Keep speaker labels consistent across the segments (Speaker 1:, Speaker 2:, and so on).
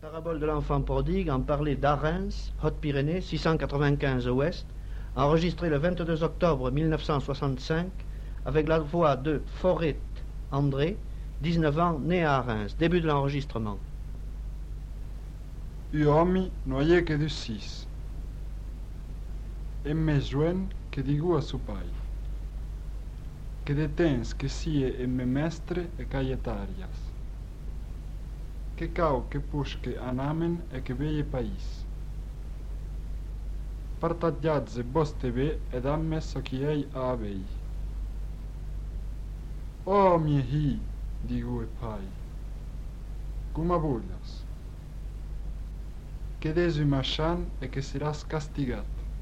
Speaker 1: Parabole de l'enfant prodigue en parlait d'Arens, Haute-Pyrénées, 695 ouest, enregistré le 22 octobre 1965, avec la voix de Forêt André, 19 ans, né à Arens. Début de l'enregistrement.
Speaker 2: Uomi noie che du sis. E me joen che digu a su pai. Che de tens che sie e me mestre e caietarias. Che cau che pusche anamen e che veie pais. Partagiazze boste ve ed ammes a chi ei a avei. Oh mie hi, digu e pai. Cum abullas. Che desu machan e che seras castigat.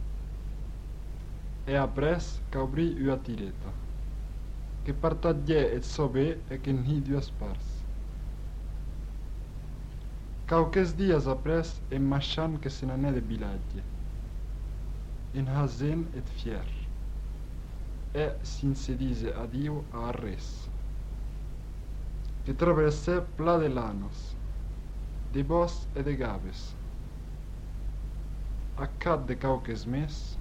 Speaker 2: E apres caubri ua tireta. Che partagie et sobe e che nhidu spars. Cauques dias apres e machan che se n'anè de biladie. In hazen et fier. E s'insedise adio a res. Che traverse pla de lanos, de bos e de gaves. Accadde cauques mes,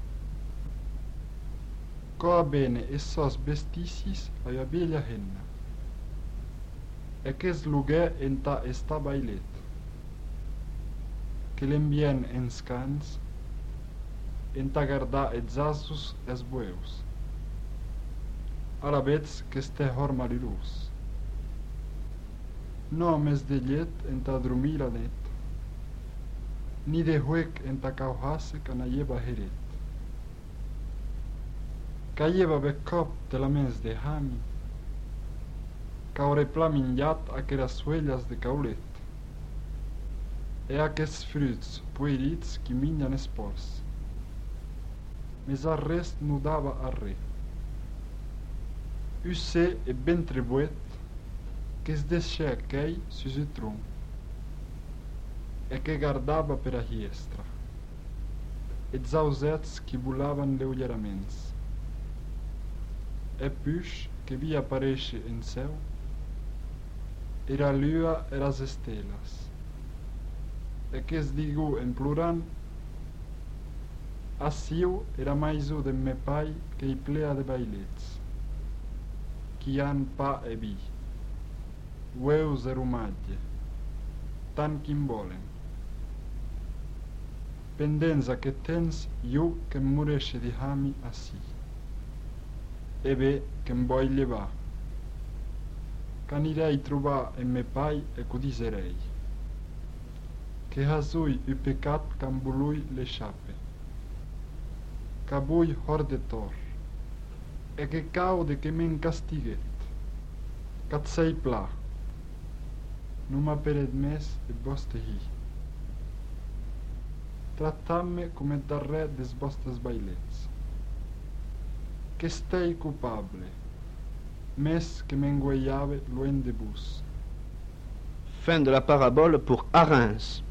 Speaker 2: coa bene e sos besticis a ia bella henna. E che slughe enta esta bailet. Che l'embien en scans, enta garda et zasus es bueus. Arabets che ste horma lirus. No mes de llet enta drumi la net, ni de huec enta cauhase canaieva heret. Caieva becop de la mes de hami, caure plaminjat a che las suellas de caulet, e a che sfruts puerits qui mignan espors. Mes arrest nudava a re. Usse e ben trebuet, che sdesce chei su trum, e che guardava per a hiestra, e zausets che bullavan leugieraments, e pus che vi apparesce in seu, era lua e las estelas, e che sdigu in pluran, assiu era maisu de me pai che i plea de bailets, chi han pa e bi, ueus e rumaglie, tan ch'im volen. Pendenza che tens iu che muresce di hami assi, e ve che m'voglie va, canirei truva e me pai e cudiserei, che hasui u pecat cambului le sciappe, cabui horde tor, e che caude che men castighet, cat sei pla, numa pered mes e boste hi. Trattamme come da re des vostres bailets. Che stei culpable, mes que m'engueillave loin de bus.
Speaker 1: Fin de la parabole pour Arens.